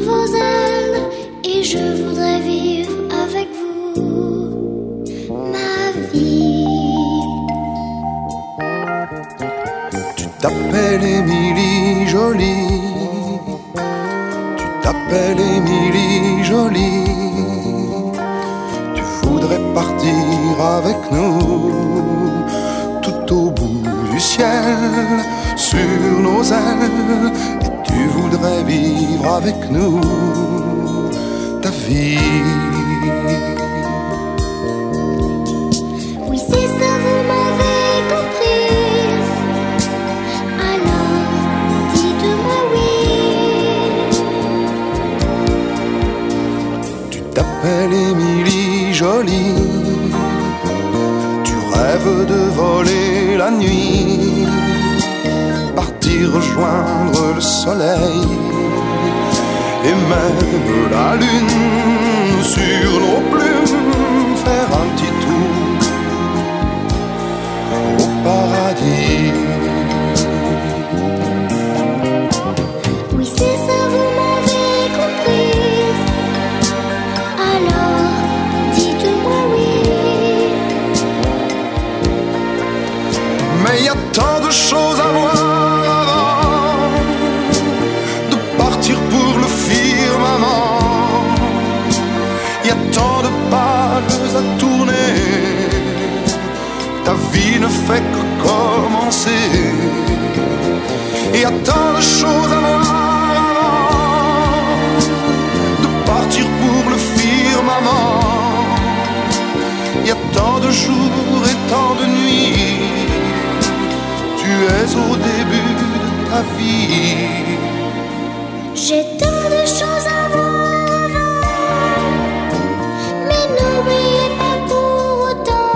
vos ailes et je voudrais vivre avec vous ma vie. Tu t'appelles Émilie Jolie, tu t'appelles Émilie Jolie. Tu voudrais partir avec nous tout au bout du ciel, sur nos ailes, et tu voudrais vivre avec nous ta vie. Oui, c'est ça, vous m'avez compris. Alors, dites-moi oui. Tu t'appelles Émilie Jolie, tu rêves de voler la nuit, partir rejoindre le soleil et même la lune sur nos plumes, faire un petit tour au paradis. Oui, c'est ça, vous m'avez compris. Alors, dites-moi oui. Mais il y a tant de choses à voir avant de partir pour le firmament. Il y a tant de pages à tourner, ta vie ne fait que commencer. Il y a tant de choses à voir avant de partir pour le firmament. Il y a tant de jours et tant de nuits, tu es au début de ta vie. J'ai tant de choses à voir, mais n'oubliez pas pour autant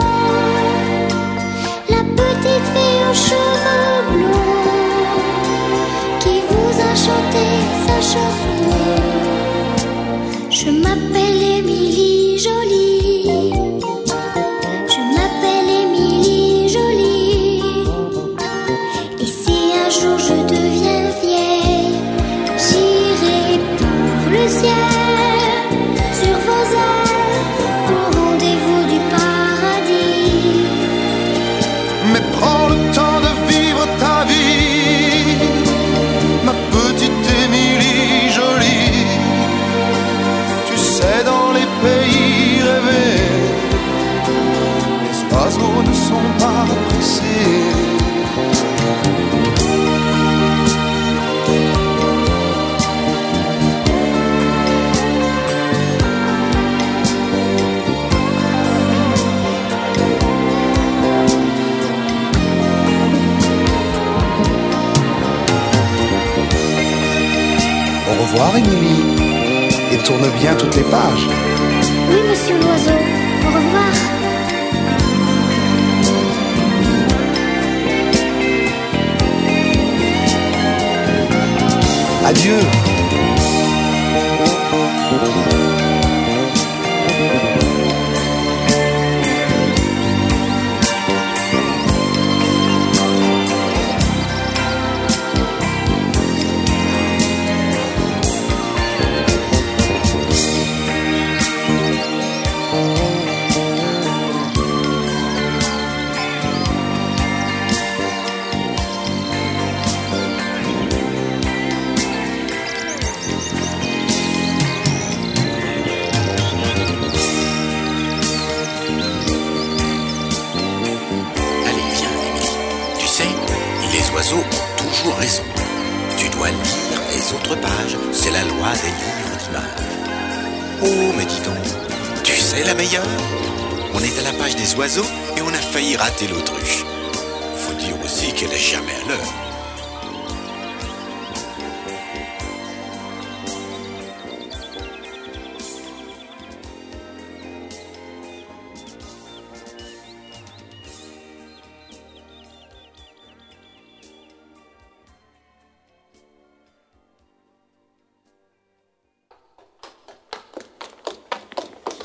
la petite fille aux cheveux blonds qui vous a chanté sa chanson. Je m'appelle Émilie Jolie, je m'appelle Émilie Jolie, et si un jour je deviens vieille, j'irai pour le ciel, sur vos ailes, au rendez-vous du paradis. Mais prends le temps de vivre ta vie, ma petite Émilie Jolie. Tu sais, dans les pays rêvés, les oiseaux ne sont pas pressés. Au revoir Émilie, et tourne bien toutes les pages. Oui, monsieur l'oiseau, au revoir. Adieu. Les oiseaux ont toujours raison. Tu dois lire les autres pages, c'est la loi des livres d'images. Oh, mais dis donc, tu sais la meilleure? On est à la page des oiseaux et on a failli rater l'autruche. Faut dire aussi qu'elle est jamais à l'heure.